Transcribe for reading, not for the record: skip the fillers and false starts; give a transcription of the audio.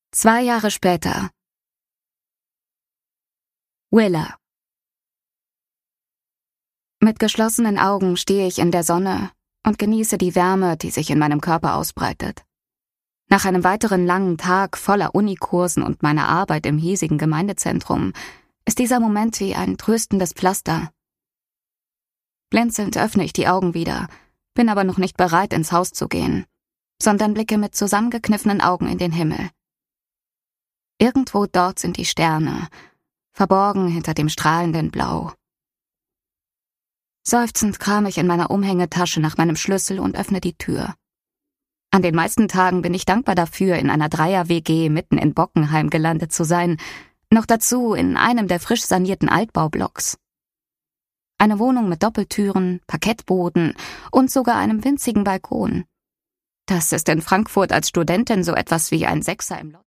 2 Jahre später. Willa. Mit geschlossenen Augen stehe ich in der Sonne und genieße die Wärme, die sich in meinem Körper ausbreitet. Nach einem weiteren langen Tag voller Unikursen und meiner Arbeit im hiesigen Gemeindezentrum ist dieser Moment wie ein tröstendes Pflaster. Blinzelnd öffne ich die Augen wieder, bin aber noch nicht bereit, ins Haus zu gehen, sondern blicke mit zusammengekniffenen Augen in den Himmel. Irgendwo dort sind die Sterne, verborgen hinter dem strahlenden Blau. Seufzend kram ich in meiner Umhängetasche nach meinem Schlüssel und öffne die Tür. An den meisten Tagen bin ich dankbar dafür, in einer Dreier-WG mitten in Bockenheim gelandet zu sein, noch dazu in einem der frisch sanierten Altbaublocks. Eine Wohnung mit Doppeltüren, Parkettboden und sogar einem winzigen Balkon. Das ist in Frankfurt als Studentin so etwas wie ein Sechser im Lotto.